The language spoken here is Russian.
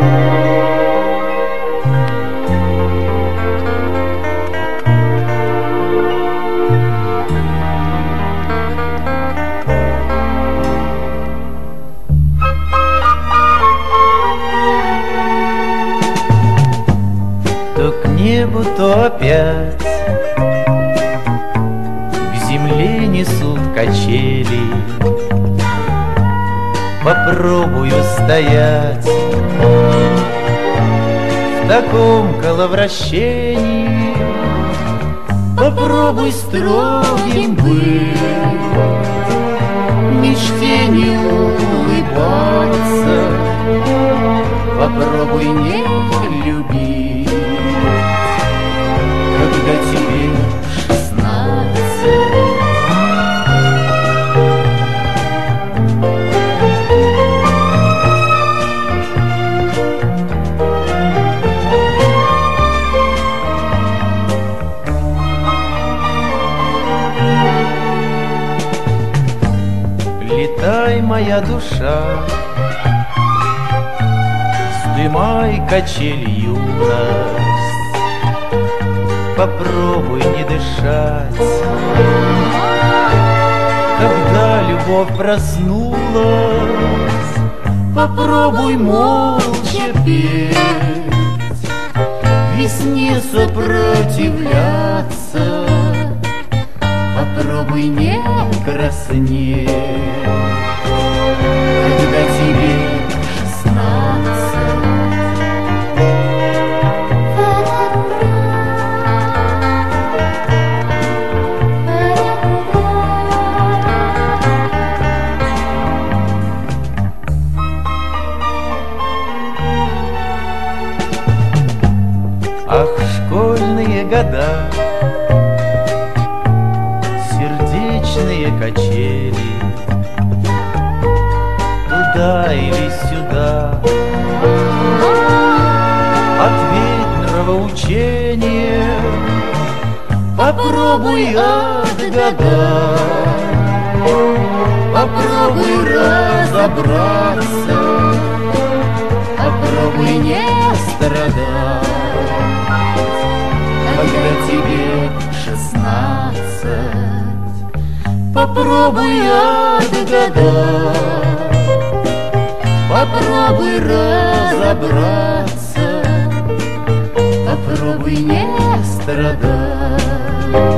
То к небу, то опять к земле несут качели. Попробую стоять в таком коловращении. Попробуй строгим быть, мечте не улыбаться. Попробуй не любить, когда тебе 16. Летай, моя душа, вздымай качель юность. Попробуй не дышать, когда любовь проснулась. Попробуй молча петь, весне сопротивляться. Попробуй не краснеть, когда тебе 16. Ах, школьные года, сердечные качели, туда или сюда, ответь нравоучение. Попробуй отгадать, попробуй разобраться. Попробуй не страдать, когда тебе 16. Попробуй отгадать, попробуй разобраться. Попробуй не страдать.